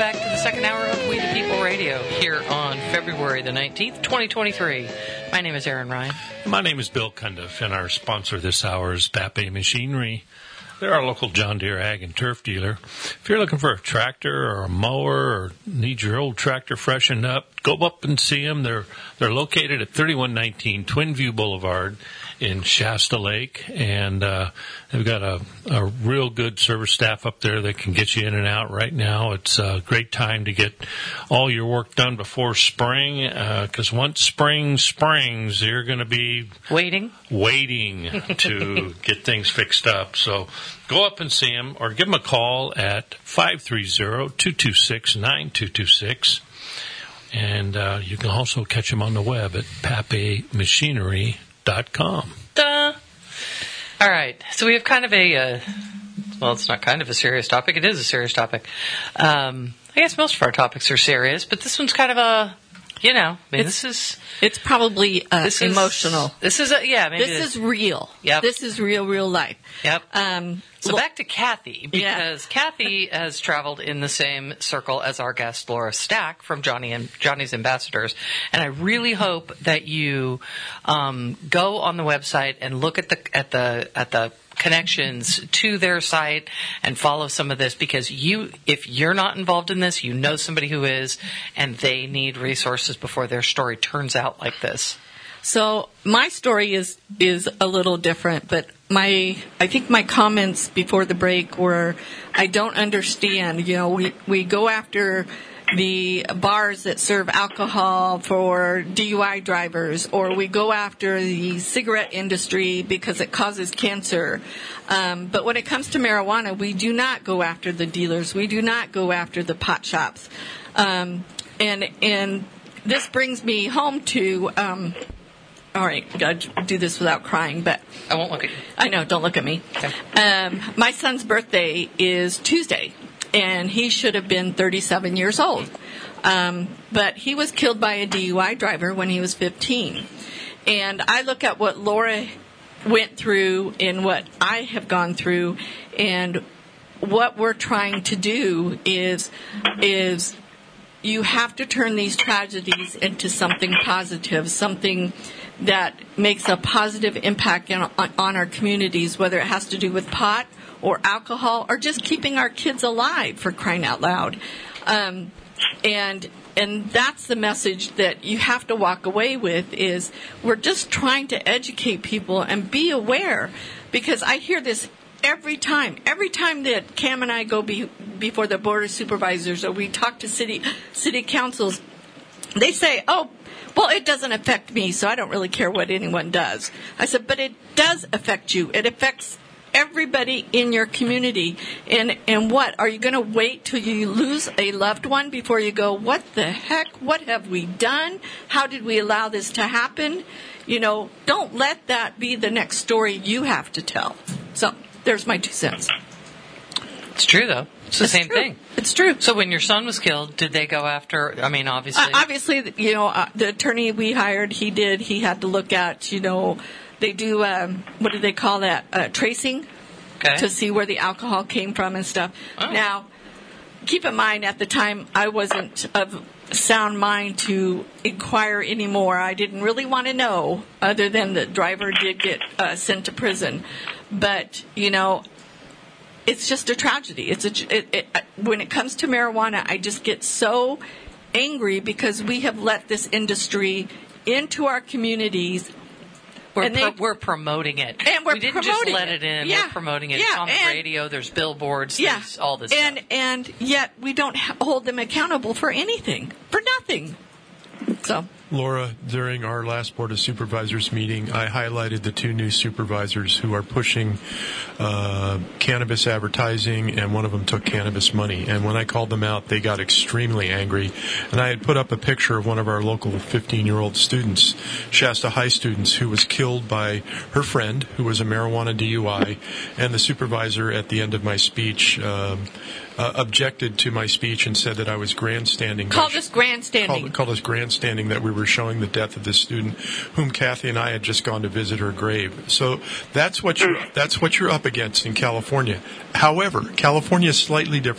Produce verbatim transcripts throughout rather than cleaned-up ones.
back to the second hour of We the People Radio here on February the nineteenth, twenty twenty-three. My name is Aaron Ryan. My name is Bill Cundiff, and our sponsor this hour is Pape Machinery. They're our local John Deere ag and turf dealer. If you're looking for a tractor or a mower or need your old tractor freshened up, go up and see them. They're they're located at thirty-one nineteen Twin View Boulevard in Shasta Lake, and uh, they've got a, a real good service staff up there that can get you in and out right now. It's a great time to get all your work done before spring, because uh, once spring springs, you're going to be waiting, waiting to get things fixed up. So go up and see them, or give them a call at five three zero, two two six, nine two two six. And uh, you can also catch them on the web at pape machinery dot com. Duh. All right. So we have kind of a, uh, well, it's not kind of a serious topic. It is a serious topic. Um, I guess most of our topics are serious, but this one's kind of a, you know, I mean, it's, this is... It's probably uh, this emotional. Is, this is, a, yeah. Maybe this it is real. Yep. This is real, real life. Yep. Um, so well, back to Kathy, because yeah. Kathy has traveled in the same circle as our guest Laura Stack from Johnny and Johnny's Ambassadors, and I really hope that you um, go on the website and look at the at the at the connections to their site and follow some of this, because you, if you're not involved in this, you know somebody who is, and they need resources before their story turns out like this. So my story is is a little different, but my I think my comments before the break were, I don't understand. You know, we we go after the bars that serve alcohol for D U I drivers, or we go after the cigarette industry because it causes cancer. Um, but when it comes to marijuana, we do not go after the dealers. We do not go after the pot shops. Um, and and this brings me home to. Um, All right, gotta do this without crying, but I won't look at you. I know, don't look at me. Okay. Um, my son's birthday is Tuesday, and he should have been thirty-seven years old. Um, but he was killed by a D U I driver when he was fifteen. And I look at what Laura went through and what I have gone through, and what we're trying to do is is you have to turn these tragedies into something positive, something that makes a positive impact on, on our communities, whether it has to do with pot or alcohol or just keeping our kids alive, for crying out loud. Um, and and that's the message that you have to walk away with, is we're just trying to educate people and be aware, because I hear this every time. Every time that Cam and I go be, before the Board of Supervisors or we talk to city city councils, they say, oh, well, it doesn't affect me, so I don't really care what anyone does. I said, but it does affect you. It affects everybody in your community. And and what? Are you going to wait till you lose a loved one before you go, what the heck? What have we done? How did we allow this to happen? You know, don't let that be the next story you have to tell. So there's my two cents. It's true, though. It's the it's same true. thing. It's true. So when your son was killed, did they go after, I mean, obviously. Uh, obviously, you know, uh, the attorney we hired, he did, he had to look at, you know, they do, um, what do they call that, uh, tracing, okay, to see where the alcohol came from and stuff. Oh. Now, keep in mind, at the time, I wasn't of sound mind to inquire anymore. I didn't really want to know, other than the driver did get uh, sent to prison. But, you know, it's just a tragedy. It's a, it, it, when it comes to marijuana, I just get so angry because we have let this industry into our communities. We're, and pro- they, we're promoting it. And we're we didn't promoting just let it. it in. Yeah. We're promoting it. Yeah. It's on the and, radio. There's billboards. Yeah. There's all this and, stuff. And yet we don't ha- hold them accountable for anything, for nothing. So. Laura, during our last Board of Supervisors meeting, I highlighted the two new supervisors who are pushing uh, cannabis advertising, and one of them took cannabis money. And when I called them out, they got extremely angry. And I had put up a picture of one of our local fifteen-year-old students, Shasta High students, who was killed by her friend, who was a marijuana D U I. And the supervisor, at the end of my speech, um, uh, objected to my speech and said that I was grandstanding. Called us grandstanding. Called, called us grandstanding, that we were showing the death of this student, whom Kathy and I had just gone to visit her grave. So that's what you're that's what you're up against in California. However, California is slightly different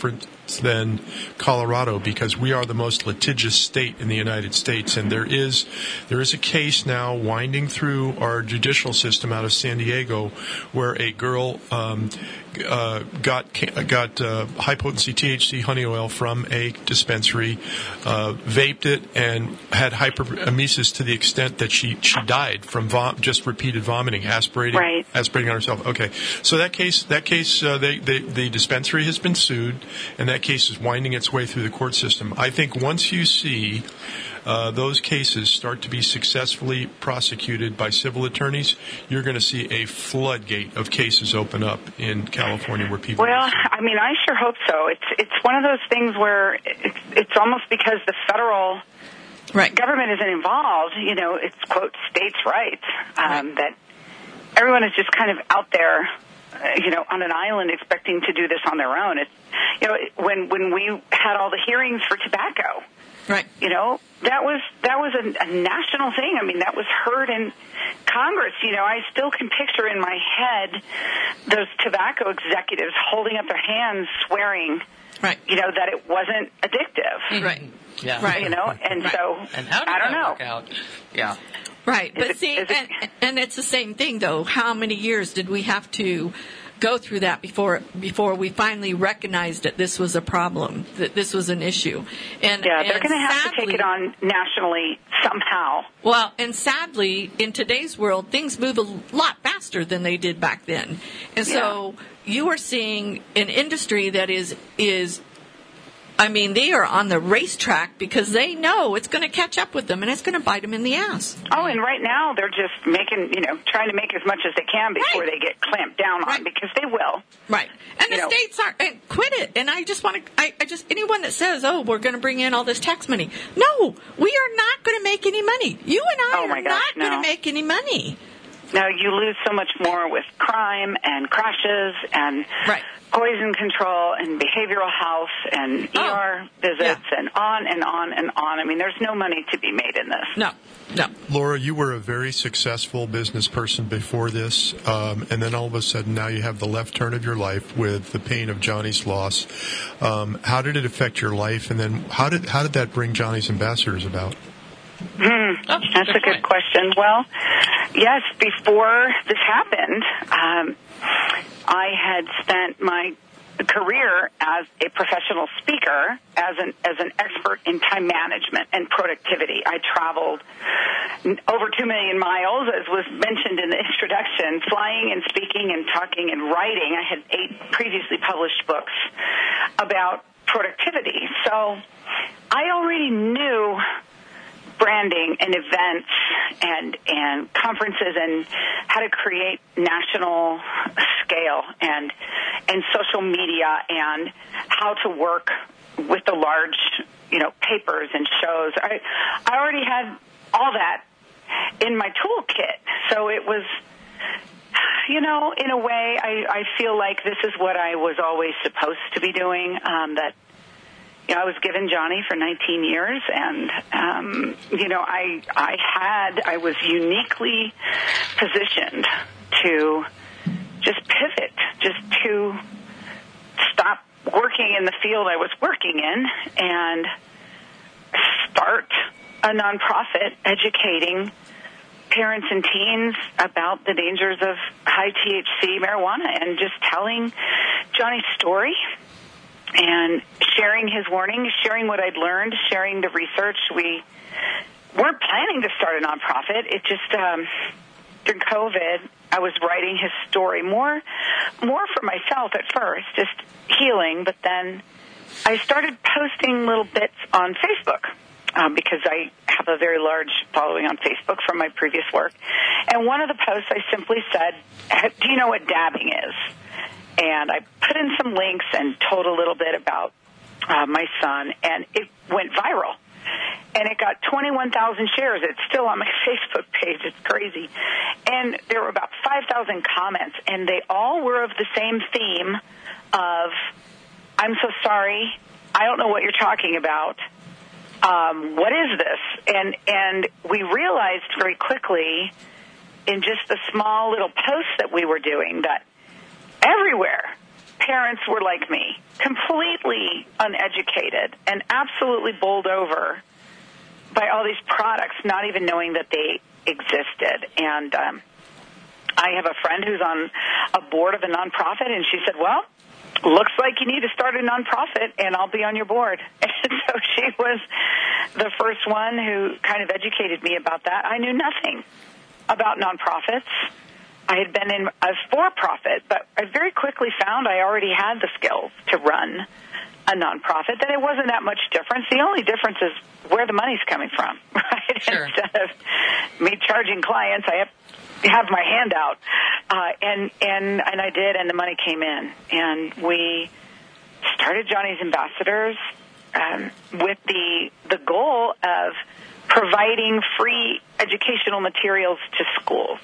than Colorado because we are the most litigious state in the United States, and there is there is a case now winding through our judicial system out of San Diego where a girl um, uh, got got uh, high potency T H C honey oil from a dispensary, uh, vaped it, and had hyperemesis to the extent that she she died from vom- just repeated vomiting, aspirating right. aspirating on herself. Okay, so that case that case uh, they, they, the dispensary has been sued, and that case is winding its way through the court system. I think once you see uh, those cases start to be successfully prosecuted by civil attorneys, you're going to see a floodgate of cases open up in California where people. Well, I mean, I sure hope so. It's it's one of those things where it's, it's almost because the federal right. government isn't involved. You know, it's quote states' rights um, right. that everyone is just kind of out there. You know, on an island expecting to do this on their own. It's, you know, when when we had all the hearings for tobacco, right? You know, that was that was a, a national thing. I mean, that was heard in Congress. You know, I still can picture in my head those tobacco executives holding up their hands, swearing, right? You know, that it wasn't addictive, right? Yeah, right. You know, and right. so and how did I don't that know. work out? Yeah. Right, Is but it, see, it, and, and it's the same thing, though. How many years did we have to go through that before before we finally recognized that this was a problem, that this was an issue? And yeah, they're and going to have sadly, to take it on nationally somehow. Well, and sadly, in today's world, things move a lot faster than they did back then, and so yeah. you are seeing an industry that is is. I mean, they are on the racetrack because they know it's going to catch up with them and it's going to bite them in the ass. Oh, and right now they're just making, you know, trying to make as much as they can before right. they get clamped down on right. because they will. Right. And you the know. states are, and quit it. And I just want to, I, I just, anyone that says, oh, we're going to bring in all this tax money. No, we are not going to make any money. You and I oh my are gosh, not no. going to make any money. No, you lose so much more with crime and crashes and right. poison control and behavioral health and E R oh. visits yeah. and on and on and on. I mean, there's no money to be made in this. No, no. Laura, you were a very successful business person before this, um, and then all of a sudden now you have the left turn of your life with the pain of Johnny's loss. Um, how did it affect your life, and then how did how did that bring Johnny's Ambassadors about? Hmm. Oh, That's good a good point. question. Well, yes, before this happened, um, I had spent my career as a professional speaker, as an as an expert in time management and productivity. I traveled over two million miles, as was mentioned in the introduction, flying and speaking and talking and writing. I had eight previously published books about productivity. So I already knew branding and events and and conferences and how to create national scale and and social media and how to work with the large, you know, papers and shows. I I already had all that in my toolkit. So it was, you know, in a way, I, I feel like this is what I was always supposed to be doing, um, that You know, I was given Johnny for nineteen years, and um, you know, I I had I was uniquely positioned to just pivot, just to stop working in the field I was working in and start a nonprofit educating parents and teens about the dangers of high T H C marijuana and just telling Johnny's story and sharing his warnings, sharing what I'd learned, sharing the research. We weren't planning to start a nonprofit. It just, um, during COVID, I was writing his story more, more for myself at first, just healing, but then I started posting little bits on Facebook um, because I have a very large following on Facebook from my previous work. And one of the posts I simply said, do you know what dabbing is? And I put in some links and told a little bit about uh, my son, and it went viral. And it got twenty-one thousand shares. It's still on my Facebook page. It's crazy. And there were about five thousand comments, and they all were of the same theme of, I'm so sorry, I don't know what you're talking about. Um, what is this? And, and we realized very quickly in just the small little posts that we were doing that everywhere parents were like me, completely uneducated and absolutely bowled over by all these products, not even knowing that they existed. And um, I have a friend who's on a board of a nonprofit, and she said, well, looks like you need to start a nonprofit, and I'll be on your board. And so she was the first one who kind of educated me about that. I knew nothing about nonprofits. I had been in a for-profit, but I very quickly found I already had the skills to run a nonprofit, that it wasn't that much difference. The only difference is where the money's coming from, right? Sure. Instead of me charging clients, I have have my hand out, uh, and and and I did, and the money came in, and we started Johnny's Ambassadors um, with the the goal of providing free educational materials to schools,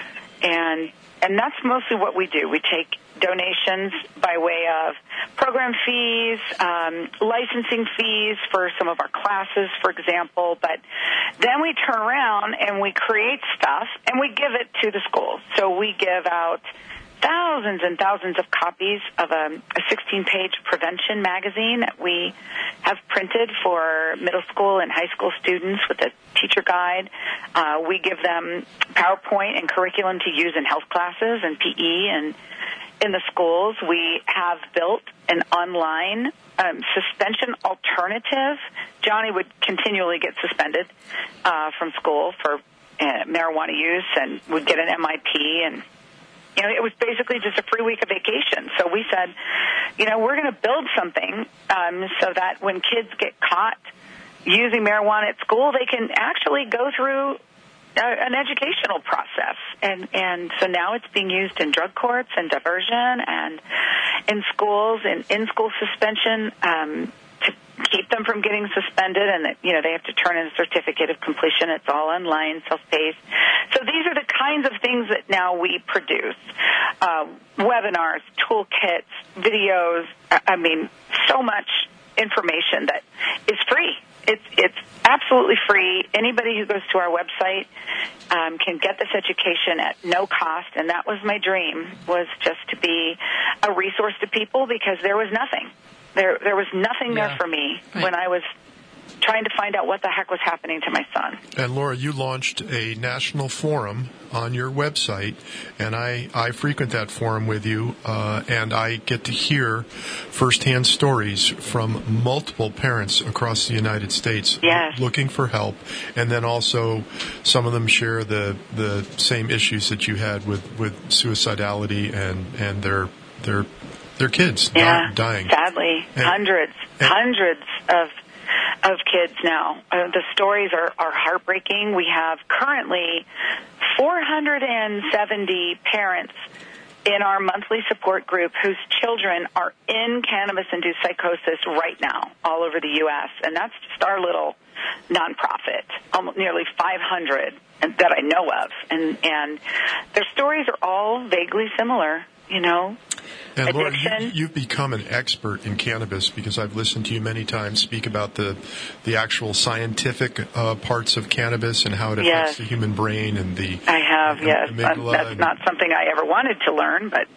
and and that's mostly what we do. We take donations by way of program fees, um, licensing fees for some of our classes, for example, but then we turn around and we create stuff and we give it to the schools. So we give out thousands and thousands of copies of a sixteen-page prevention magazine that we have printed for middle school and high school students with a teacher guide. Uh, we give them PowerPoint and curriculum to use in health classes and P E and in the schools. We have built an online um, suspension alternative. Johnny would continually get suspended uh, from school for uh, marijuana use and would get an M I P, and you know, it was basically just a free week of vacation. So we said, you know, we're going to build something um, so that when kids get caught using marijuana at school, they can actually go through a, an educational process. And, and so now it's being used in drug courts and diversion and in schools and in-school suspension um, to keep them from getting suspended. And, that, you know, they have to turn in a certificate of completion. It's all online, self-paced. So these are the kinds of things that now we produce. Uh, webinars, toolkits, videos, I mean, so much information that is free. It's it's absolutely free. Anybody who goes to our website um, can get this education at no cost, and that was my dream, was just to be a resource to people, because there was nothing. There there was nothing Yeah. there for me Right. when I was trying to find out what the heck was happening to my son. And Laura, you launched a national forum on your website, and I, I frequent that forum with you, uh, and I get to hear firsthand stories from multiple parents across the United States Yes. looking for help, and then also some of them share the, the same issues that you had with, with suicidality and, and their their their kids Yeah, di- dying. sadly, And- hundreds, and- hundreds of of kids now. Uh, the stories are, are heartbreaking. We have currently four hundred seventy parents in our monthly support group whose children are in cannabis-induced psychosis right now all over the U S, and that's just our little nonprofit, almost nearly five hundred that I know of. And, and their stories are all vaguely similar, you know. And Laura, you, Addiction. you've become an expert in cannabis, because I've listened to you many times speak about the the actual scientific uh, parts of cannabis and how it affects Yes. the human brain and the I have, the yes. amygdala Um, that's and- not something I ever wanted to learn, but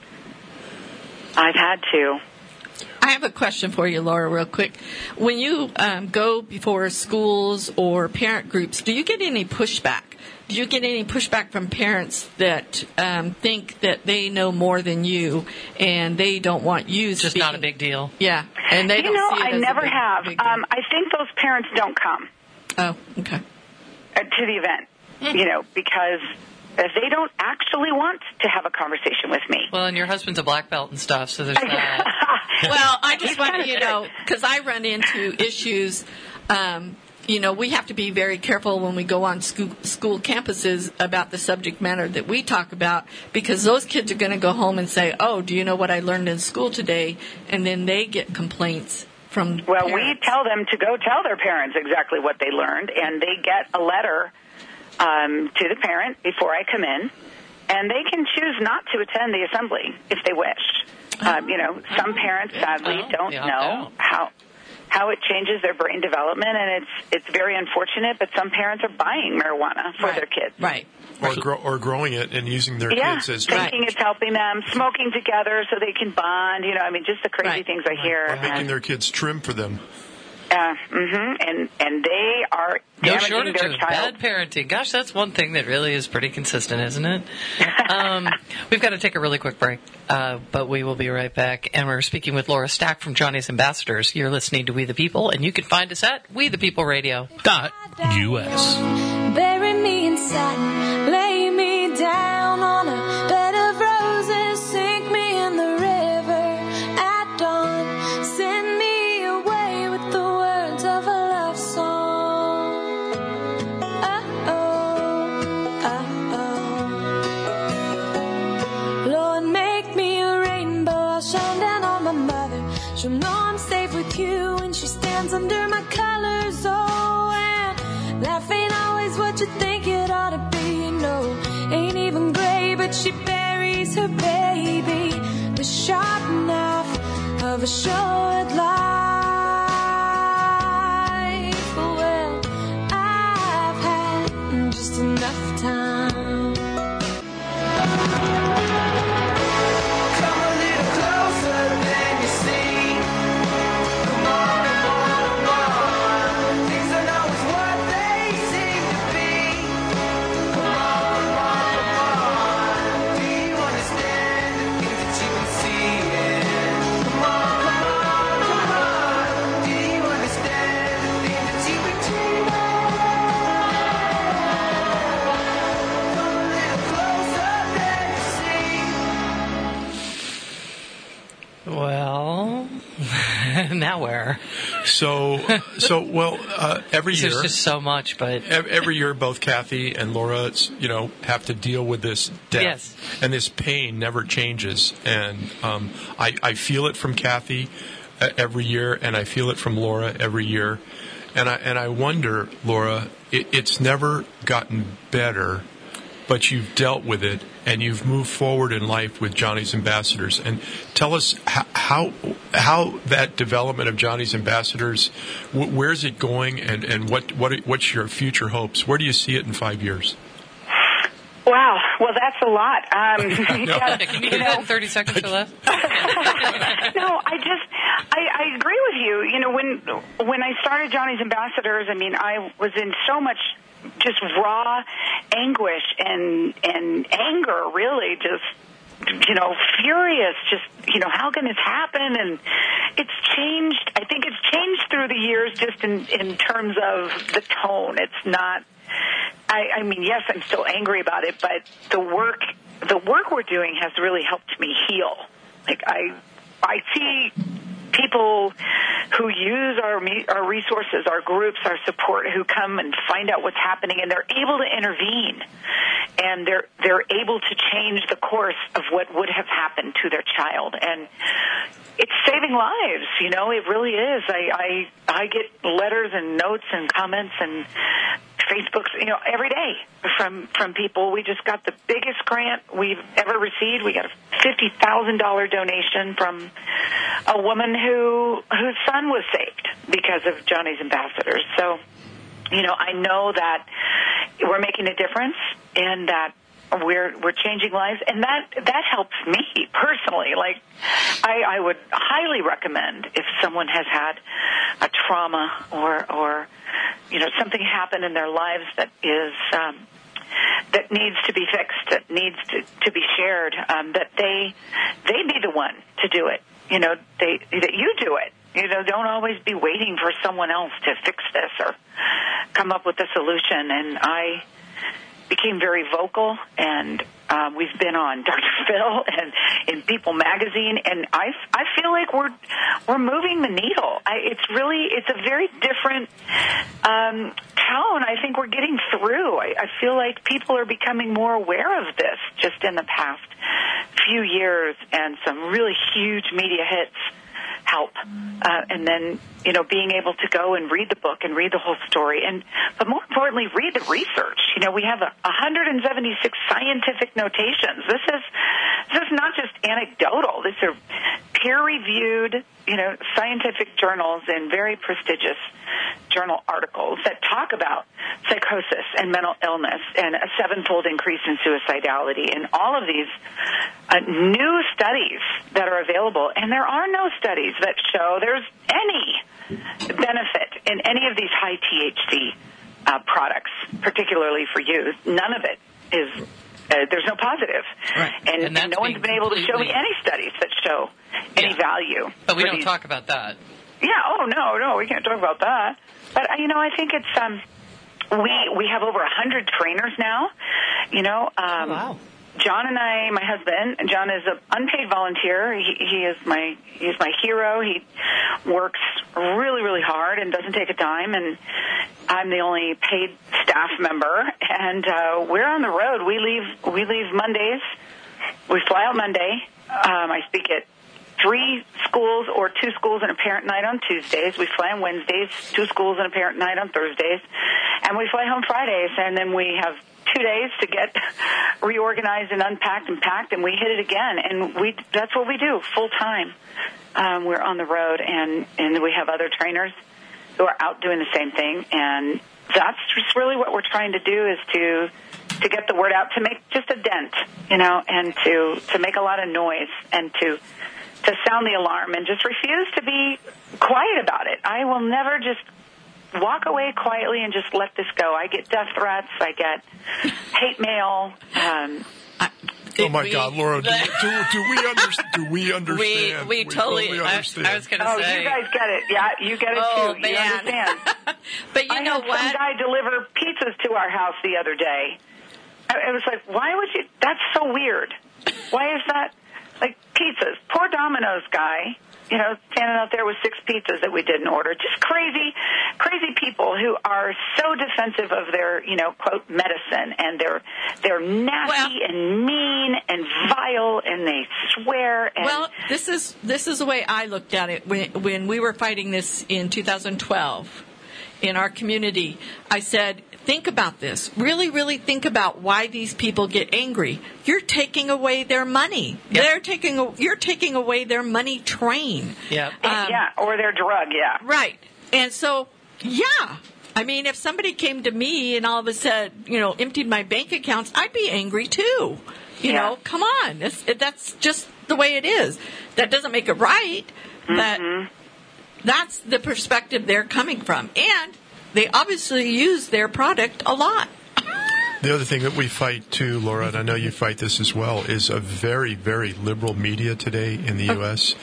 I've had to. I have a question for you, Laura, real quick. When you um, go before schools or parent groups, do you get any pushback? Do you get any pushback from parents that um, think that they know more than you and they don't want you Just speaking? not a big deal. Yeah, and they You don't know, see it I as a never big- have. big deal. Um, I think those parents don't come oh, okay. uh, to the event, you know, because uh, they don't actually want to have a conversation with me. Well, and your husband's a black belt and stuff, so there's that. Well, I just He's want kinda you know, because I run into issues. Um, you know, we have to be very careful when we go on school, school campuses about the subject matter that we talk about, because those kids are going to go home and say, "Oh, do you know what I learned in school today?" And then they get complaints from. Well, we parents. tell them to go tell their parents exactly what they learned, and they get a letter um, to the parent before I come in, and they can choose not to attend the assembly if they wish. Um, you know, some parents sadly Oh, don't they opt know out. how how it changes their brain development, and it's it's very unfortunate. But some parents are buying marijuana for right. their kids, Right. Or, grow, or growing it and using their yeah, kids as thinking Right. it's helping them, smoking together so they can bond. You know, I mean, just the crazy Right. things I hear. or making and, their kids trim for them. uh, mm-hmm, and and they are No damaging shortage their of child. bad parenting. Gosh, that's one thing that really is pretty consistent, isn't it? um, we've got to take a really quick break, uh, but we will be right back. And we're speaking with Laura Stack from Johnny's Ambassadors. You're listening to We the People, and you can find us at We the People Radio. Dot U S. Bury me in satin, lay me down on a bed of roses, sink me in the river at dawn, send me away with the words of a love song. Oh-oh, oh-oh. Lord, make me a rainbow, I'll shine down on my mother. She'll know I'm safe with you when she stands under my colors. Oh, and life ain't always what you think it ought to be. No, ain't even gray, but she buries her baby. The sharp knife of a short life. Well, I've had just enough time. Come a little closer than you see. Come on, come on, come on. Things are not always what they seem to be. Come on, come on, come on. Do you understand the things that you can see? Yeah. Come on, come on, come on. Do you understand the things that you can dream of? Come a little closer than you see. Well, now where? So, so well, uh, every There's year, just so much, but ev- every year, both Kathy and Laura, it's, you know, have to deal with this death, Yes. and this pain never changes. And um, I, I feel it from Kathy uh, every year, and I feel it from Laura every year. And I and I wonder, Laura, it, it's never gotten better, but you've dealt with it, and you've moved forward in life with Johnny's Ambassadors. And tell us how how, how that development of Johnny's Ambassadors, wh- where's it going, and, and what, what what's your future hopes? Where do you see it in five years? Wow, well, that's a lot. Um, yeah, can you you do know, that in thirty seconds or less? no, I just I, I agree with you. You know, when when I started Johnny's Ambassadors, I mean, I was in so much just raw anguish and and anger, really, just you know, furious. Just you know, how can this happen? And it's changed. I think it's changed through the years, just in in terms of the tone. It's not. I, I mean, yes, I'm still angry about it, but the work, the work we're doing has really helped me heal. Like I, I see people who use our me- our resources, our groups, our support, who come and find out what's happening, and they're able to intervene, and they're they're able to change the course of what would have happened to their child, and it's saving lives. You know, it really is. I I, I get letters and notes and comments and Facebooks, you know, every day from from people. We just got the biggest grant we've ever received. We got a fifty thousand dollar donation from a woman who whose son was saved because of Johnny's Ambassadors. So, you know, I know that we're making a difference, and that we're we're changing lives, and that that helps me personally. Like, I, I would highly recommend, if someone has had a trauma or or you know, something happened in their lives that is um, that needs to be fixed, that needs to, to be shared, um, that they they be the one to do it. You know, they that you do it. You know, don't always be waiting for someone else to fix this or come up with a solution. And I became very vocal, and um, we've been on Doctor Phil and in People Magazine, and I, I feel like we're we're moving the needle. I, it's really it's a very different um, tone. I think we're getting through. I, I feel like people are becoming more aware of this just in the past few years, and some really huge media hits help. Uh, and then, you know, being able to go and read the book and read the whole story. And but more importantly, read the research. You know, we have a, one hundred seventy-six scientific notations. This is this is not just anecdotal. These are peer-reviewed, you know, scientific journals and very prestigious journal articles that talk about psychosis and mental illness and a sevenfold increase in suicidality and all of these uh, new studies that are available. And there are no studies that show there's any benefit in any of these high T H C uh, products, particularly for youth. None of it is, uh, there's no positive. Right. And, And and no one's been able to show me completely- any studies that show any Yeah. value. But we for don't these- talk about that. Yeah, oh, no, no, we can't talk about that. But, uh, you know, I think it's, um, we we have over one hundred trainers now, you know. Um, Oh, wow. John and I, my husband, John is an unpaid volunteer. He, he is my he's my hero. He works really, really hard and doesn't take a dime. And I'm the only paid staff member. And uh, we're on the road. We leave we leave Mondays. We fly out Monday. Um, I speak at three schools or two schools and a parent night on Tuesdays. We fly on Wednesdays, two schools and a parent night on Thursdays. And we fly home Fridays. And then we have two days to get reorganized and unpacked and packed, and we hit it again. And we that's what we do full time. Um, we're on the road, and, and we have other trainers who are out doing the same thing. And that's just really what we're trying to do is to to get the word out, to make just a dent, you know, and to, to make a lot of noise and to to sound the alarm and just refuse to be quiet about it. I will never just walk away quietly and just let this go. I get death threats. I get hate mail. Um, Oh my God, Laura! Do, do, do we understand? Do we understand? We, we totally. I, understand. I was going to oh, say. you guys get it. Yeah, you get it Oh, too. man. You understand. But you I know had what? some guy deliver pizzas to our house the other day. I, I was like, why would you? That's so weird. Why is that? Like pizzas. Poor Domino's guy, you know, standing out there with six pizzas that we didn't order. Just crazy, crazy people who are so defensive of their, you know, quote, medicine, and they're they're nasty Well- and mean and vile, and they swear. And Well, this is this is the way I looked at it when when we were fighting this in two thousand twelve in our community. I said, think about this. Really, really think about why these people get angry. You're taking away their money. Yep. They're taking you're taking away their money train. Yep. Um, yeah, or their drug. Yeah. Right. And so, yeah. I mean, if somebody came to me and all of a sudden, you know, emptied my bank accounts, I'd be angry too. You Yeah. know, come on. It's, it, that's just the way it is. That doesn't make it right, but that's the perspective they're coming from. And they obviously use their product a lot. The other thing that we fight too, Laura, and I know you fight this as well, is a very, very liberal media today in the U S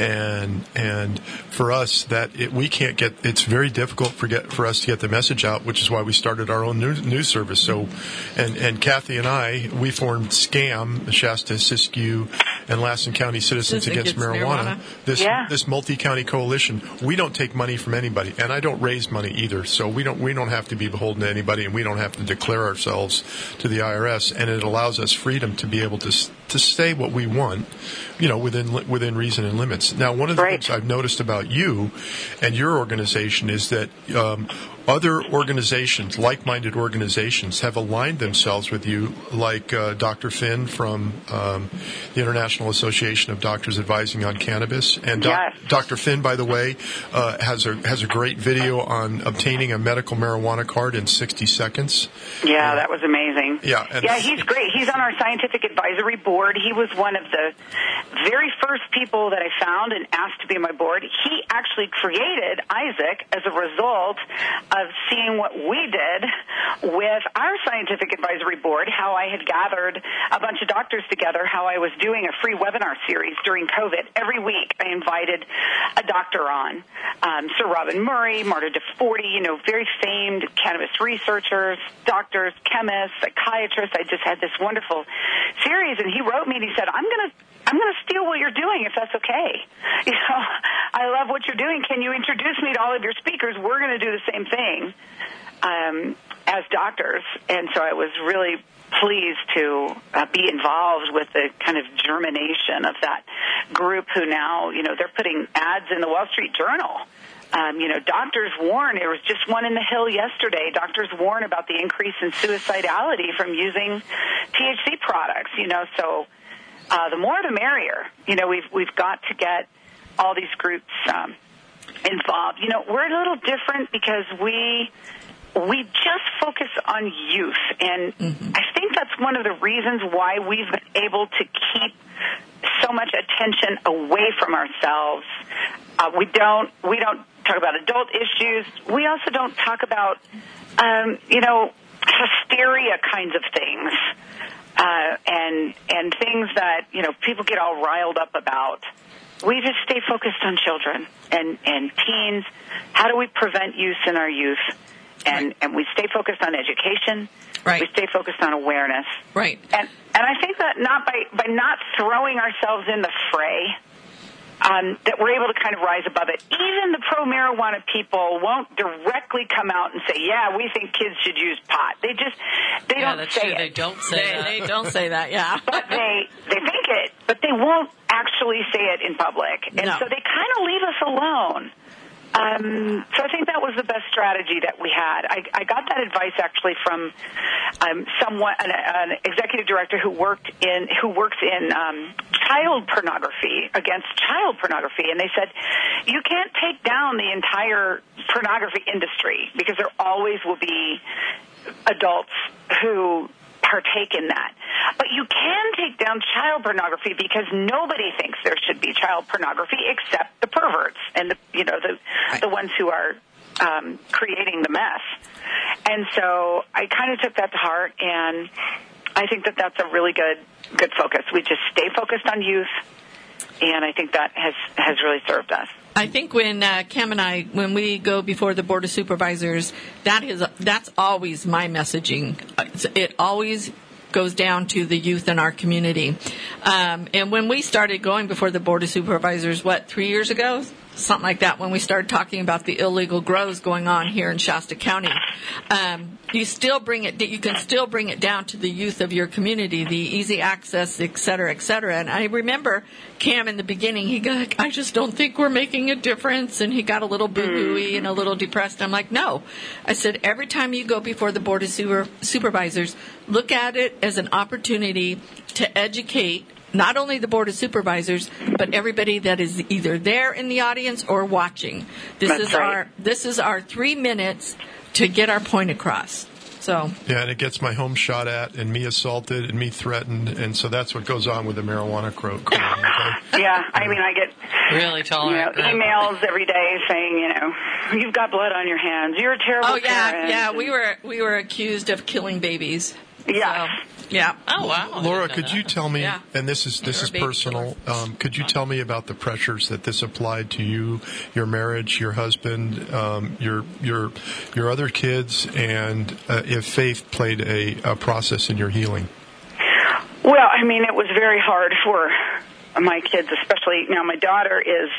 And and for us, that it, we can't get. It's very difficult for get for us to get the message out, which is why we started our own news, news service. So, and and Kathy and I, we formed SCAM, Shasta, Siskiyou, and Lassen County Citizens Citizens Against, Against Marijuana. Marijuana. This Yeah. this multi-county coalition. We don't take money from anybody, and I don't raise money either. So we don't we don't have to be beholden to anybody, and we don't have to declare ourselves to the I R S, and it allows us freedom to be able to to say what we want, you know, within within reason and limits. Now, one of the Right. things I've noticed about you and your organization is that um, other organizations, like-minded organizations, have aligned themselves with you, like uh, Doctor Finn from um, the International Association of Doctors Advising on Cannabis, and doc- Yes. Doctor Finn, by the way, uh, has a has a great video on obtaining a medical marijuana card in sixty seconds. Yeah, that was amazing. Yeah, and- yeah, he's great. He's on our scientific advisory board. He was one of the very first people that I found and asked to be on my board. He actually created Isaac as a result of seeing what we did with our scientific advisory board, how I had gathered a bunch of doctors together, how I was doing a free webinar series during COVID. Every week I invited a doctor on, um, Sir Robin Murray, Marta DeForty, you know, very famed cannabis researchers, doctors, chemists, psychiatrists. I just had this wonderful series, and he wrote me and he said, I'm going to I'm going to steal what you're doing if that's okay. You know, I love what you're doing. Can you introduce me to all of your speakers? We're going to do the same thing um, as doctors. And so I was really pleased to uh, be involved with the kind of germination of that group who now, you know, they're putting ads in the Wall Street Journal. Um, you know, doctors warn, there was just one in the Hill yesterday, doctors warn about the increase in suicidality from using T H C products, you know, so uh, the more the merrier. You know, we've we've got to get all these groups um, involved. You know, we're a little different because we we just focus on youth, and mm-hmm. I think that's one of the reasons why we've been able to keep so much attention away from ourselves. Uh, we don't we don't talk about adult issues. We also don't talk about um, you know hysteria kinds of things, uh, and and things that you know people get all riled up about. We just stay focused on children and, and teens. How do we prevent use in our youth? And right. and we stay focused on education. Right. We stay focused on awareness. Right. And and I think that not by, by not throwing ourselves in the fray, um, that we're able to kind of rise above it. Even the pro-marijuana people won't directly come out and say, yeah, we think kids should use pot. They just, they yeah, don't that's say true. it. They don't say They, that. they don't say that, yeah. But they, they think it, but they won't actually say it in public. And No. so they kind of leave us alone. Um, so I think that was the best strategy that we had. I, I got that advice actually from um, someone, an, an executive director who worked in, who works in um, child pornography, against child pornography, and they said you can't take down the entire pornography industry because there always will be adults who partake in that. But you can take down child pornography because nobody thinks there should be child pornography except the perverts and the you know the right. the ones who are um, creating the mess. And so I kind of took that to heart, and I think that that's a really good good focus. We just stay focused on youth, and I think that has has really served us. I think when uh, Cam and I, when we go before the Board of Supervisors, that is that's always my messaging. It always goes down to the youth in our community. Um, and when we started going before the Board of Supervisors, what, three years ago? Something like that, when we started talking about the illegal grows going on here in Shasta County. Um, you still bring it, you can still bring it down to the youth of your community, the easy access, et cetera, et cetera. And I remember Cam in the beginning, he got, I just don't think we're making a difference. And he got a little boo-hooey and a little depressed. I'm like, no. I said, every time you go before the Board of Super, Supervisors, look at it as an opportunity to educate not only the Board of Supervisors, but everybody that is either there in the audience or watching. This That's is right. our this is our three minutes to get our point across. So Yeah, and it gets my home shot at and me assaulted and me threatened, and so that's what goes on with the marijuana crow. Yeah, I mean, I get Really you tolerant. know, emails every day saying, you know, you've got blood on your hands. You're a terrible oh yeah, parent. yeah, we were we were accused of killing babies. Yeah. So, yeah. Oh, wow. I Laura, didn't know could that. you tell me, Yeah. and this is this You're is a baby personal, um, could you tell me about the pressures that this applied to you, your marriage, your husband, um, your your your other kids, and uh, if faith played a, a process in your healing? Well, I mean, it was very hard for my kids, especially now my daughter is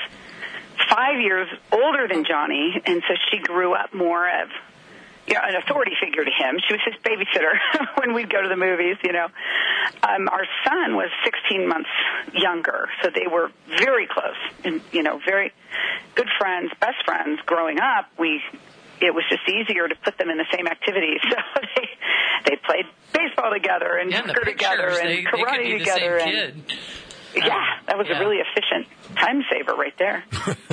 five years older than Johnny, and so she grew up more of, you know, an authority figure to him. She was his babysitter when we'd go to the movies, you know. Um, our son was sixteen months younger, so they were very close and, you know, very good friends, best friends growing up. We, it was just easier to put them in the same activities. So they, they played baseball together and Yeah, and the soccer together pictures, and they, they karate could be the together. same and, kid. Yeah, that was yeah. a really efficient time saver right there.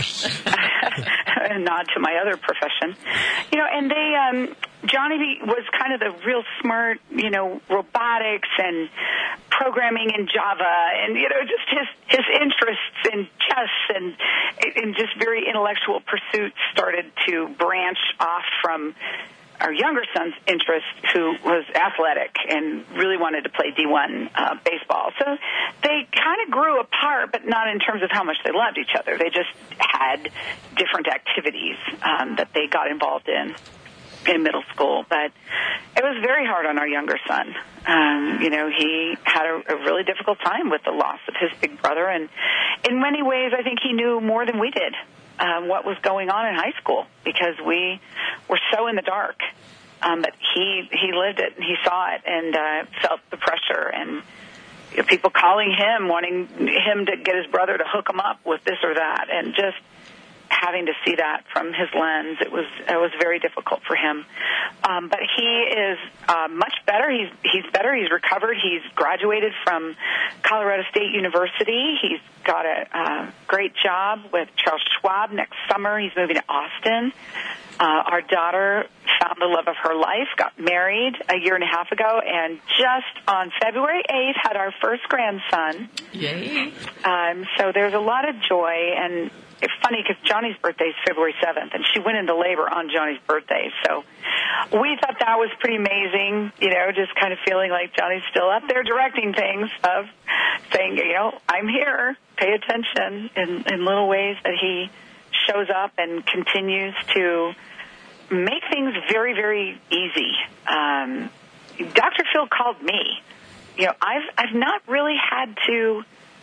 A nod to my other profession. You know, and they, um, Johnny was kind of the real smart, you know, robotics and programming in Java and, you know, just his, his interests in chess and, and just very intellectual pursuits started to branch off from our younger son's interest, who was athletic and really wanted to play D one uh, baseball. So they kind of grew apart, but not in terms of how much they loved each other. They just had different activities um, that they got involved in. in middle school. But it was very hard on our younger son. Um, you know, he had a, a really difficult time with the loss of his big brother, and in many ways, I think he knew more than we did um, what was going on in high school, because we were so in the dark. Um, but he he lived it, and he saw it, and uh, felt the pressure, and you know, people calling him, wanting him to get his brother to hook him up with this or that, and just having to see that from his lens, it was it was very difficult for him. Um, but he is uh, much better. He's he's better. He's recovered. He's graduated from Colorado State University. He's got a uh, great job with Charles Schwab. Next summer, he's moving to Austin. Uh, our daughter found the love of her life, got married a year and a half ago, and just on February eighth had our first grandson. Yay. Um, so there's a lot of joy, and it's funny because Johnny's birthday is February seventh, and she went into labor on Johnny's birthday. So we thought that was pretty amazing, you know, just kind of feeling like Johnny's still up there directing things, of saying, you know, I'm here, pay attention, in, in little ways that he shows up and continues to make things very, very easy. Um, Doctor Phil called me. You know, I've I've not really had to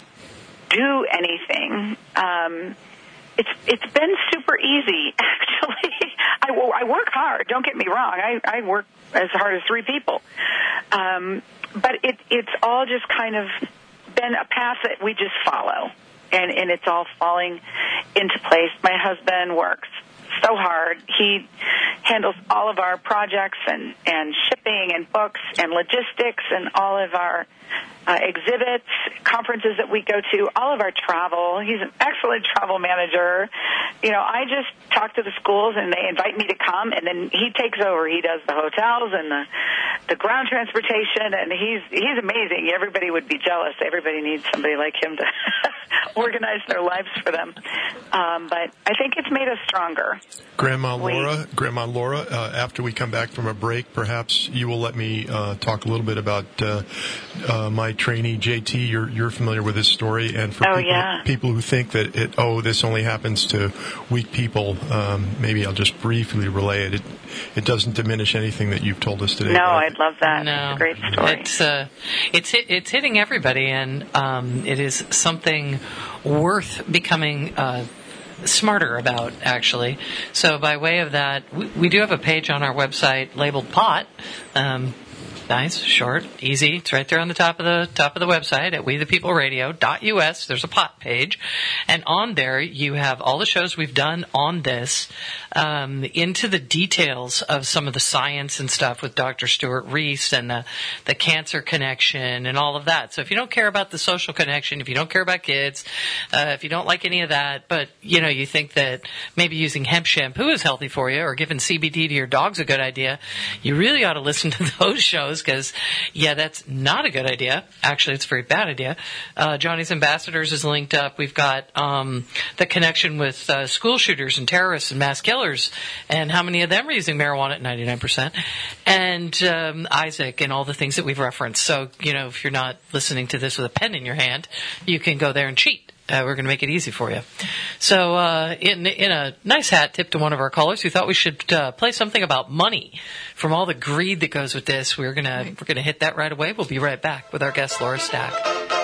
do anything. Um, it's it's been super easy, actually. I, I work hard. Don't get me wrong. I, I work as hard as three people. Um, but it it's all just kind of been a path that we just follow, and and it's all falling into place. My husband works so hard. He handles all of our projects and, and shipping and books and logistics and all of our uh, exhibits, conferences that we go to, all of our travel. He's an excellent travel manager. You know, I just talk to the schools and they invite me to come, and then he takes over. He does the hotels and the the ground transportation, and he's he's amazing. Everybody would be jealous. Everybody needs somebody like him to organize their lives for them. Um, but I think it's made us stronger. Grandma We- Laura, Grandma Laura, uh, after we come back from a break, perhaps you will let me uh, talk a little bit about uh, uh, my trainee, J T. You're, you're familiar with this story. And for Oh, people, yeah. people who think that, it, oh, this only happens to weak people, um, maybe I'll just briefly relay it. it. It doesn't diminish anything that you've told us today. No, but I- I'd love that. No, It's a great story. It's uh, it's hit, it's hitting everybody, and um, it is something worth becoming uh, smarter about, actually. So, by way of that, we, we do have a page on our website labeled "Pot." Um, Nice, short, easy. It's right there on the top of the top of the website at we the people radio dot U S. There's a pot page, and on there you have all the shows we've done on this, um, into the details of some of the science and stuff with Doctor Stuart Reese and the the cancer connection and all of that. So if you don't care about the social connection, if you don't care about kids, uh, if you don't like any of that, but you know you think that maybe using hemp shampoo is healthy for you, or giving C B D to your dog's a good idea, you really ought to listen to those shows. Because, yeah, that's not a good idea. Actually, it's a very bad idea. Uh, Johnny's Ambassadors is linked up. We've got um, the connection with uh, school shooters and terrorists and mass killers, and how many of them are using marijuana at ninety-nine percent, and um, Isaac and all the things that we've referenced. So, you know, if you're not listening to this with a pen in your hand, you can go there and cheat. Uh, we're going to make it easy for you. So, uh, in in a nice hat tip to one of our callers who thought we should uh, play something about money, from all the greed that goes with this, we're gonna we're gonna hit that right away. We'll be right back with our guest Laura Stack.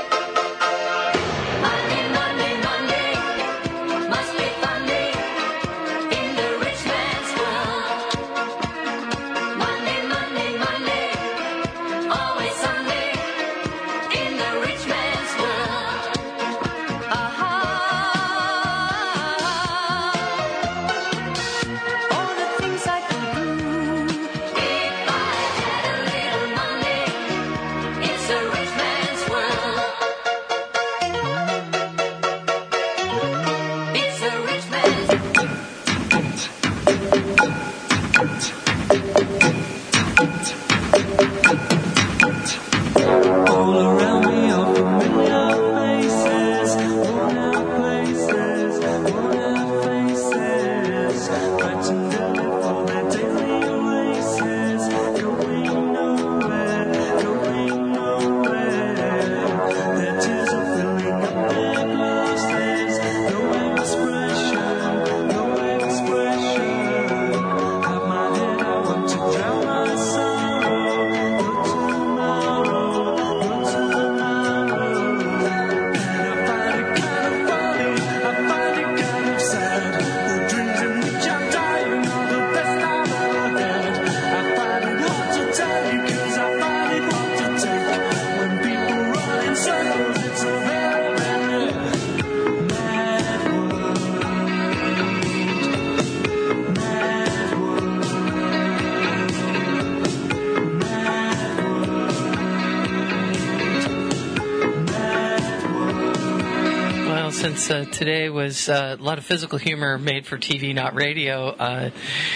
Money, money, money, must be funny in the rich man's world. Money, money, money, always sunny in the rich man's world. Aha! All the things I could do if I had a little money. It's a rich man's world. It's a rich man's All around me are familiar faces, worn out places, worn out faces, fighting to live for their daily races, going nowhere, going nowhere. Their tears are filling up their glasses, no expression, no expression. Have my head out. since uh, today was uh, a lot of physical humor made for T V, not radio, uh,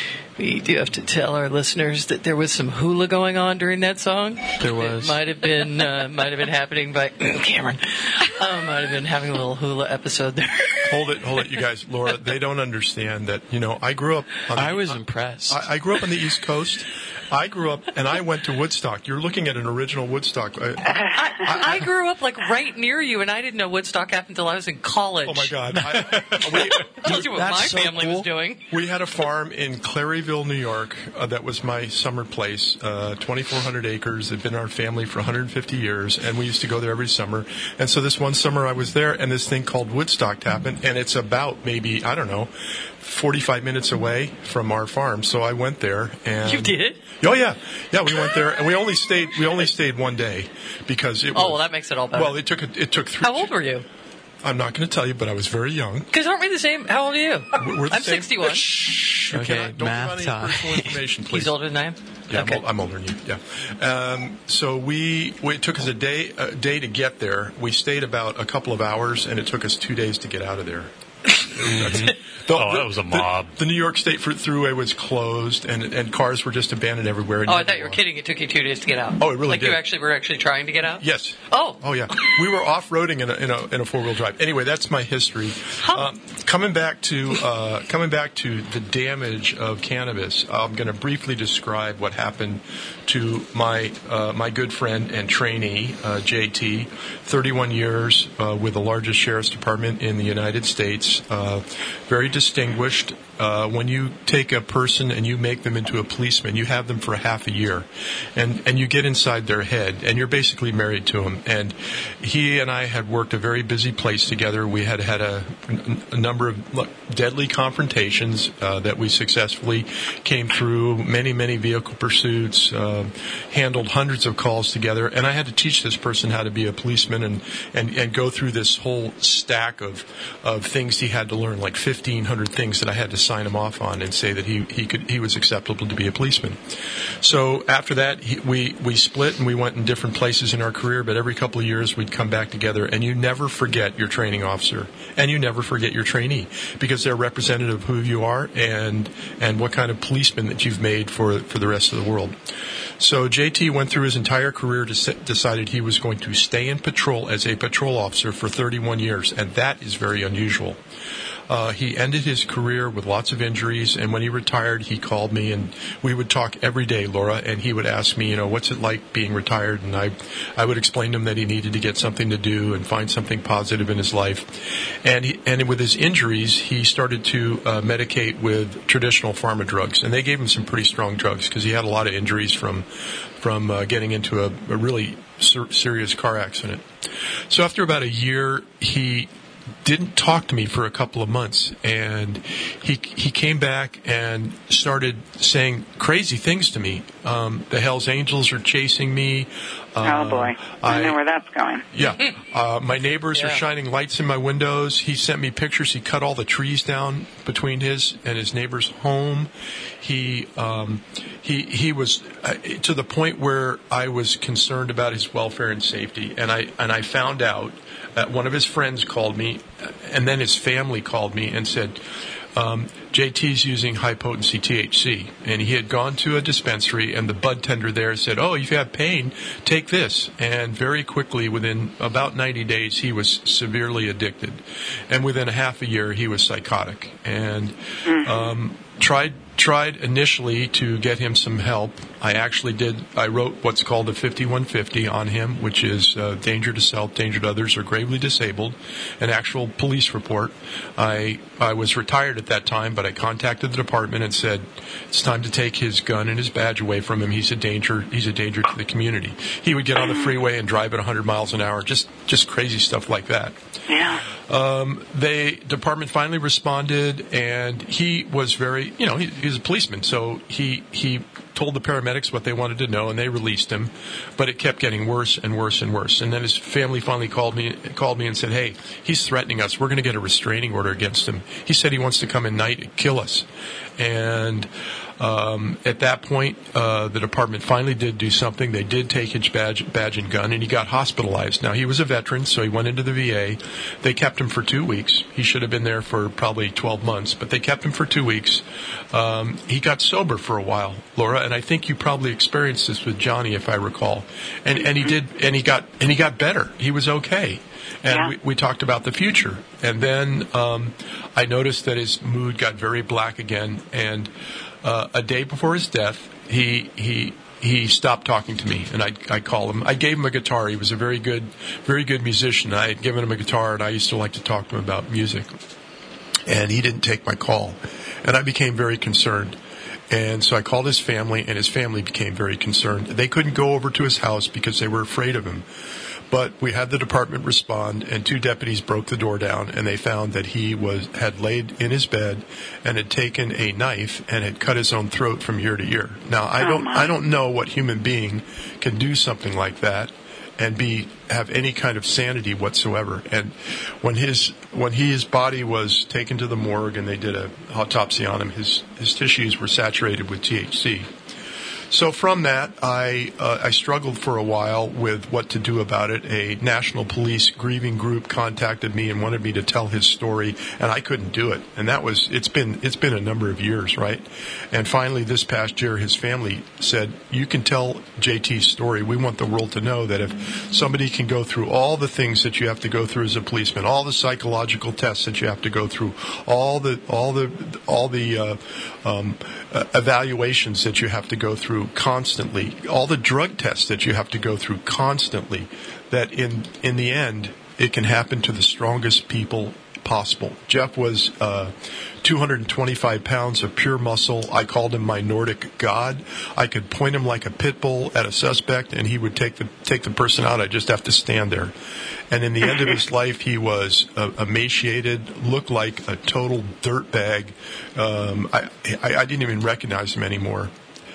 we do have to tell our listeners that there was some hula going on during that song. There was. It might have been uh, might have been happening by Cameron. Um, might have been having a little hula episode there. Hold it, hold it, you guys. Laura, they don't understand that, you know, I grew up... On the, I was impressed. I, I grew up on the East Coast. I grew up, and I went to Woodstock. You're looking at an original Woodstock. I, I, I grew up like right near you, and I didn't know Woodstock happened until I was in college. oh, my God. I, we, Tells you what That's my so family cool. was doing. we had a farm in Claryville, New York. Uh, that was my summer place. Uh, twenty-four hundred acres. It'd been our family for one hundred fifty years, and we used to go there every summer. And so this one summer I was there, and this thing called Woodstock happened, and it's about maybe, I don't know, forty-five minutes away from our farm. So I went there, and You did? Oh yeah, yeah. We went there, and we only stayed. We only stayed one day because it. Oh, was, well, that makes it all better. Well, it took a, it took three. How old were you? I'm not going to tell you, but I was very young. Because aren't we the same? How old are you? We're the I'm same- sixty-one. Shh, you Okay, cannot- don't math give out any time. personal information, please. He's older than I am? Yeah, Okay. I'm, ol- I'm older than you. Yeah. Um, so we, we it took us a day a day to get there. We stayed about a couple of hours, and it took us two days to get out of there. That's- the- Oh, that was a the- mob. The, New York State Fruit Thruway was closed, and and cars were just abandoned everywhere. and Oh, I had thought to you were walk. kidding. It took you two days to get out. Oh, it really like did. you actually were actually trying to get out? Yes. Oh. Oh, yeah. We were off-roading in a, in a, in a four-wheel drive. Anyway, that's my history. Huh. Um, coming back to uh, coming back to the damage of cannabis, I'm going to briefly describe what happened to my uh, my good friend and trainee, uh, J T, thirty-one years uh, with the largest sheriff's department in the United States, uh, very distinguished. Uh, when you take a person and you make them into a policeman, you have them for half a year, and and you get inside their head, and you're basically married to them. And he and I had worked a very busy place together. We had had a, a number of look, deadly confrontations uh, that we successfully came through. Many many vehicle pursuits, uh, handled hundreds of calls together, and I had to teach this person how to be a policeman and and, and go through this whole stack of of things he had to learn, like fifteen hundred things that I had to sign him off on and say that he, he could he was acceptable to be a policeman. So after that, he, we we split and we went in different places in our career. But every couple of years, we'd come back together. And you never forget your training officer, and you never forget your trainee, because they're representative of who you are and and what kind of policeman that you've made for for the rest of the world. So J T went through his entire career to decided he was going to stay in patrol as a patrol officer for thirty-one years, and that is very unusual. Uh, he ended his career with lots of injuries, and when he retired, he called me, and we would talk every day, Laura, and he would ask me, you know, what's it like being retired? And I, I would explain to him that he needed to get something to do and find something positive in his life. And he, and with his injuries, he started to uh, medicate with traditional pharma drugs, and they gave him some pretty strong drugs because he had a lot of injuries from from uh, getting into a, a really ser- serious car accident. So after about a year, he didn't talk to me for a couple of months, and he he came back and started saying crazy things to me. Um, the Hells Angels are chasing me. Oh, boy. I, know where that's going. Yeah. Uh, my neighbors Yeah. are shining lights in my windows. He sent me pictures. He cut all the trees down between his and his neighbor's home. He um, he he was uh, to the point where I was concerned about his welfare and safety. And I and I found out that one of his friends called me, and then his family called me and said, Um, J T's using high-potency T H C, and he had gone to a dispensary, and the bud tender there said, oh, if you have pain, take this. And very quickly, within about ninety days, he was severely addicted. And within a half a year, he was psychotic. And um, tried tried initially to get him some help. I actually did, I wrote what's called a fifty-one fifty on him, which is uh, danger to self, danger to others, or gravely disabled, an actual police report. I I was retired at that time, but I contacted the department and said, it's time to take his gun and his badge away from him. He's a danger, he's a danger to the community. He would get on the freeway and drive at one hundred miles an hour, just, just crazy stuff like that. Yeah. Um, the department finally responded, and he was very, you know, he, he was a policeman, so he he told the paramedics what they wanted to know, and they released him. But it kept getting worse and worse and worse. And then his family finally called me called me and said, "Hey, he's threatening us. We're going to get a restraining order against him. He said he wants to come at night and kill us." And Um, at that point, uh, the department finally did do something. They did take his badge, badge and gun, and he got hospitalized. Now, he was a veteran, so he went into the V A. They kept him for two weeks. He should have been there for probably twelve months, but they kept him for two weeks. Um, he got sober for a while, Laura, and I think you probably experienced this with Johnny, if I recall. And, and he did, and he got, and he got better. He was okay. And Yeah. we, we talked about the future. And then um, I noticed that his mood got very black again. And uh, a day before his death, he he he stopped talking to me. And I I called him. I gave him a guitar. He was a very good very good musician. I had given him a guitar, and I used to like to talk to him about music. And he didn't take my call. And I became very concerned. And so I called his family, and his family became very concerned. They couldn't go over to his house because they were afraid of him. But we had the department respond, and two deputies broke the door down, and they found that he was had laid in his bed and had taken a knife and had cut his own throat from ear to ear. Now, I Oh, don't my. I don't know what human being can do something like that and be have any kind of sanity whatsoever. And when his when he, his body was taken to the morgue and they did a autopsy on him, his his tissues were saturated with T H C. So from that, I uh, I struggled for a while with what to do about it. A national police grieving group contacted me and wanted me to tell his story, and I couldn't do it. And that was it's been it's been a number of years, right? And finally, this past year, his family said, "You can tell J T's story. We want the world to know that if somebody can go through all the things that you have to go through as a policeman, all the psychological tests that you have to go through, all the all the all the uh, um, uh, evaluations that you have to go through." Constantly, all the drug tests that you have to go through constantly, that in in the end, it can happen to the strongest people possible. Jeff was uh, two hundred twenty-five pounds of pure muscle. I called him my Nordic god. I could point him like a pit bull at a suspect, and he would take the take the person out. I just have to stand there. And in the end of his life, he was uh, emaciated, looked like a total dirtbag. Um, I, I I didn't even recognize him anymore.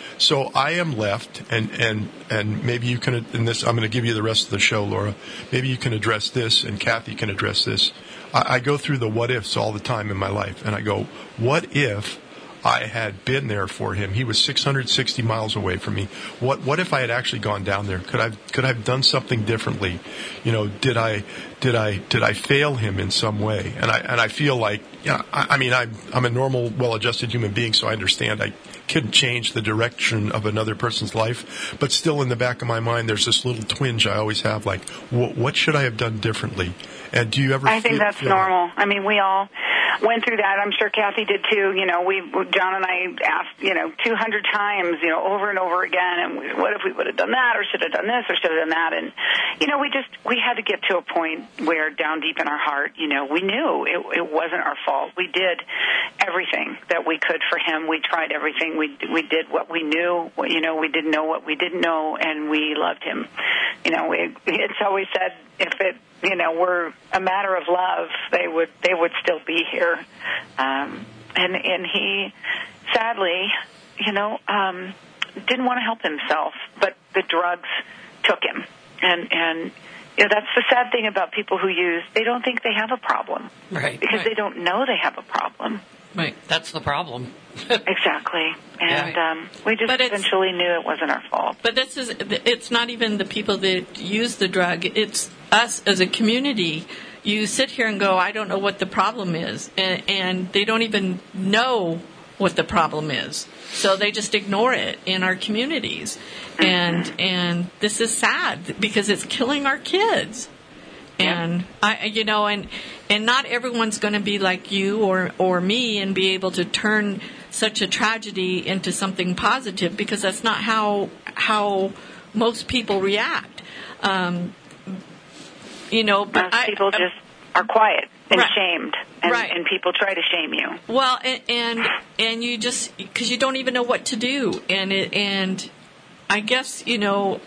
So I am left, and, and, and maybe you can, in this, I'm going to give you the rest of the show, Laura. Maybe you can address this, and Kathy can address this. I, I go through the what ifs all the time in my life, and I go, what if I had been there for him? He was six hundred sixty miles away from me. What what if I had actually gone down there? Could I could I have done something differently? You know, did I did I did I fail him in some way? And I and I feel like, you know, I, I mean, I'm I'm a normal, well-adjusted human being, so I understand I couldn't change the direction of another person's life, but still in the back of my mind, there's this little twinge I always have, like, what, what should I have done differently? And do you ever? I think feel, that's feel normal. I mean, we all went through that. I'm sure Kathy did too. You know, we, John and I asked, you know, two hundred times, you know, over and over again, and we, what if we would have done that, or should have done this, or should have done that? And, you know, we just, we had to get to a point where down deep in our heart, you know, we knew it, it wasn't our fault. We did everything that we could for him. We tried everything. We, we did what we knew. You know, we didn't know what we didn't know, and we loved him. You know, we, it's always said, if it, you know, were a matter of love, they would they would still be here. Um, and and he, sadly, you know, um, didn't want to help himself, but the drugs took him. And and you know, that's the sad thing about people who use. They don't think they have a problem, Right. Because right. they don't know they have a problem. Right. That's the problem. Exactly. And Yeah. um, we just But it's- eventually knew it wasn't our fault. But this is, it's not even the people that use the drug. It's us as a community. You sit here and go, I don't know what the problem is. And, and they don't even know what the problem is. So they just ignore it in our communities. And, and this is sad because it's killing our kids. And I, you know, and and not everyone's going to be like you or or me and be able to turn such a tragedy into something positive, because that's not how how most people react. Um, you know, but Most I, people I- just are quiet and Right. shamed, and, Right. and people try to shame you. well, and and, and you just because you don't even know what to do, and it, and I guess you know.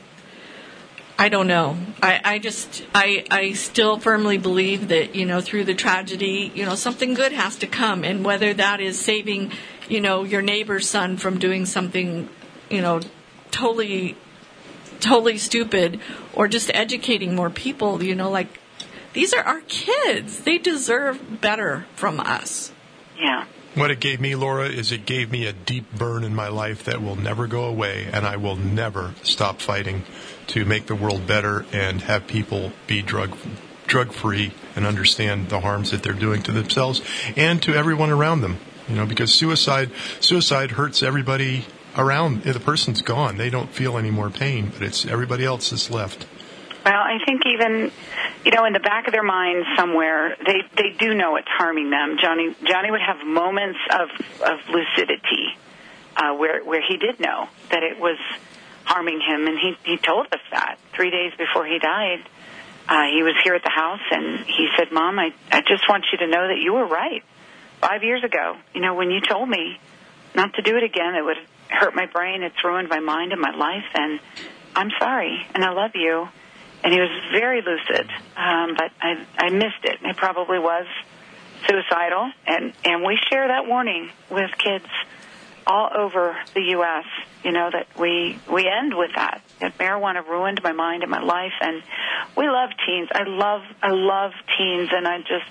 I don't know. I, I just, I, I still firmly believe that, you know, through the tragedy, you know, something good has to come. And whether that is saving, you know, your neighbor's son from doing something, you know, totally, totally stupid, or just educating more people, you know, like, these are our kids. They deserve better from us. Yeah. What it gave me, Laura, is it gave me a deep burn in my life that will never go away, and I will never stop fighting to make the world better and have people be drug drug free and understand the harms that they're doing to themselves and to everyone around them. You know, because suicide suicide hurts everybody around. The person's gone; they don't feel any more pain, but it's everybody else that's left. Well, I think even, you know, in the back of their minds somewhere, they, they do know it's harming them. Johnny Johnny would have moments of, of lucidity uh, where where he did know that it was harming him, and he, he told us that three days before he died. Uh, he was here at the house, and he said, Mom, I, I just want you to know that you were right. Five years ago, you know, when you told me not to do it again, it would hurt my brain, it's ruined my mind and my life, and I'm sorry, and I love you. And he was very lucid, um, but I, I missed it. It probably was suicidal, and, and we share that warning with kids all over the U S, you know, that we, we end with that. That marijuana ruined my mind and my life, and we love teens. I love, I love teens, and I just,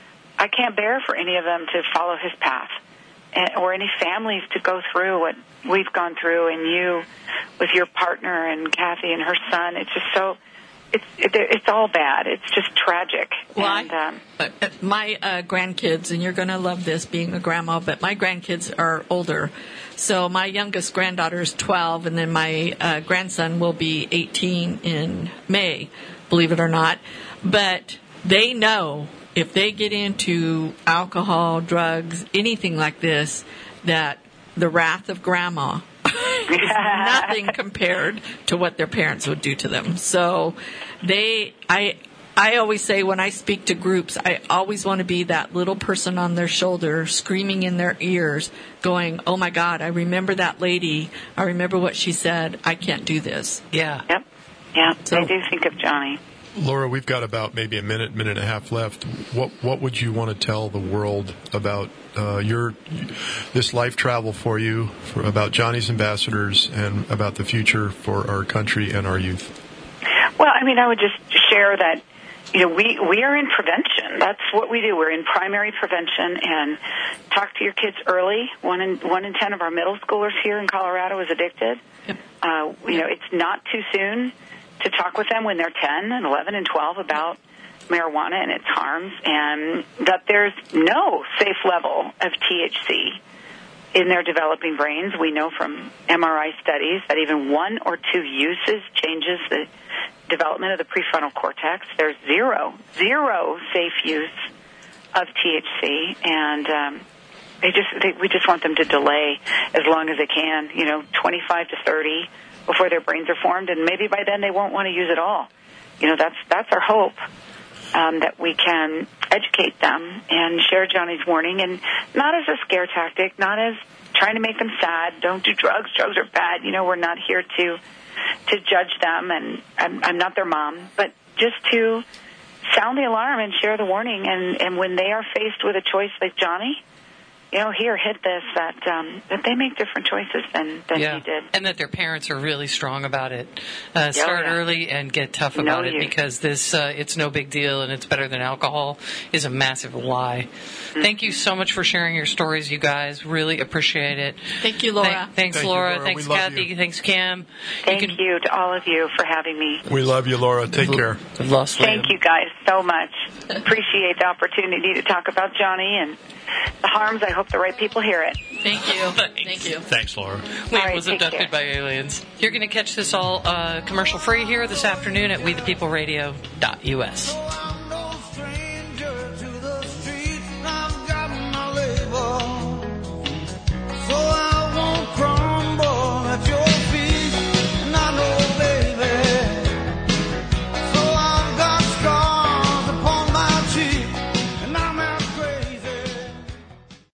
I can't bear for any of them to follow his path, and, or any families to go through what we've gone through, and you with your partner and Kathy and her son. It's just so... It's it, it's all bad. It's just tragic. Well, and, I, um, uh, my uh, grandkids, and you're going to love this being a grandma, but my grandkids are older. So my youngest granddaughter is twelve, and then my uh, grandson will be eighteen in May, believe it or not. But they know if they get into alcohol, drugs, anything like this, that the wrath of grandma is nothing compared to what their parents would do to them. So they, I, I always say when I speak to groups, I always want to be that little person on their shoulder, screaming in their ears, going, oh my God, I remember that lady. I remember what she said. I can't do this. Yeah. Yep. Yeah, So- I do think of Johnny. Laura, we've got about maybe a minute, minute and a half left. What what would you want to tell the world about uh, your this life travel for you, for, about Johnny's Ambassadors, and about the future for our country and our youth? Well, I mean, I would just share that, you know, we, we are in prevention. That's what we do. We're in primary prevention, and talk to your kids early. One in, one in ten of our middle schoolers here in Colorado is addicted. Yep. Uh, you know, it's not too soon to talk with them when they're ten and eleven and twelve about marijuana and its harms, and that there's no safe level of T H C in their developing brains. We know from M R I studies that even one or two uses changes the development of the prefrontal cortex. There's zero, zero safe use of T H C, and um, they just they, we just want them to delay as long as they can, you know, twenty-five to thirty before their brains are formed, and maybe by then they won't want to use it all. You know, that's that's our hope, um, that we can educate them and share Johnny's warning, and not as a scare tactic, not as trying to make them sad. Don't do drugs. Drugs are bad. You know, we're not here to to judge them, and I'm, I'm not their mom, but just to sound the alarm and share the warning. And, and when they are faced with a choice like Johnny, you know, here, hit this, that um, that they make different choices than, than Yeah. he did. And that their parents are really strong about it. Uh, start yeah. early and get tough No about it, use. because this uh, it's no big deal and it's better than alcohol is a massive lie. Mm-hmm. Thank you so much for sharing your stories, you guys. Really appreciate it. Thank you, Laura. Thank- thanks, Thank you, Laura. Laura. Thanks, We love Kathy. you. Thanks, Cam. Thank you. you, Can, to all of you for having me. We love you, Laura. Take care. I've lost Thank Liam. you guys so much. Appreciate the opportunity to talk about Johnny and the harms. I hope the right people hear it. Thank you. Thank you. Thanks, Laura. Liam All right, was take abducted care. by aliens. You're going to catch this all uh, commercial free here this afternoon at we the people radio dot U S.